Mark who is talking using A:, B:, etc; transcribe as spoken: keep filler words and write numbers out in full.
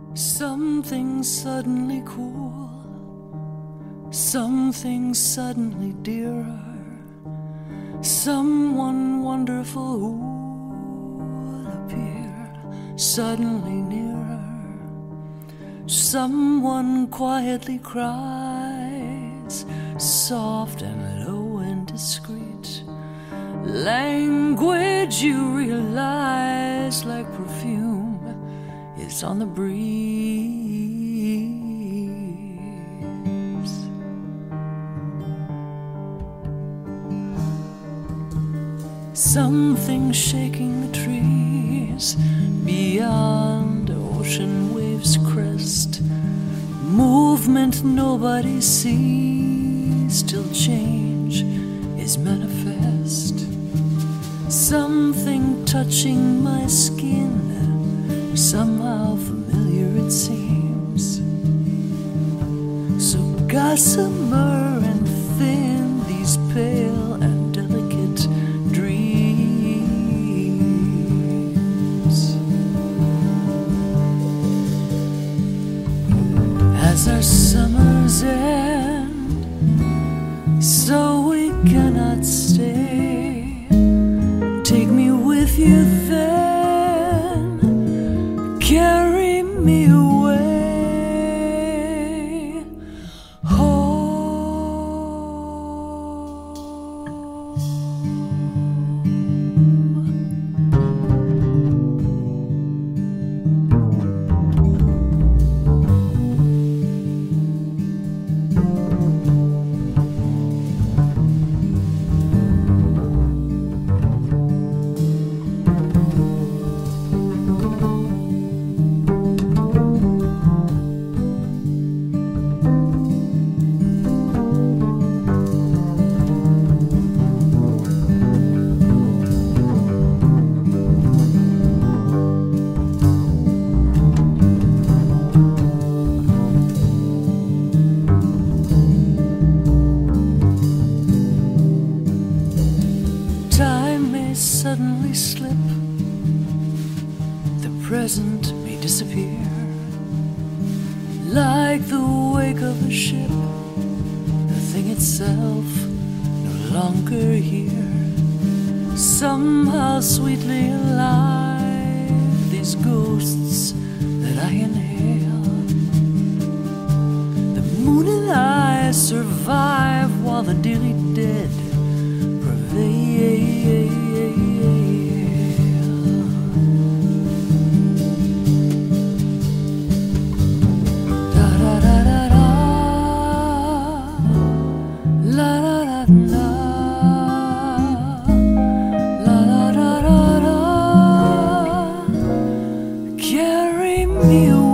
A: Something suddenly cool, something suddenly dearer, someone wonderful who'll appear suddenly nearer. Someone quietly cries, soft and low and discreet. Language you realize, like perfume, is on the breeze. Something shaking the trees beyond ocean waves' crest. Movement nobody sees till change is manifest. Something touching my skin, somehow familiar it seems. So gossamer and thin, these pale and delicate dreams. As our summers end, so we cannot stay. Take me with you then, carry me away suddenly slip, the present may disappear, like the wake of a ship, the thing itself no longer here. Somehow sweetly alive, these ghosts that I inhale. The moon and I survive while the dearly dead prevail. Carry me away.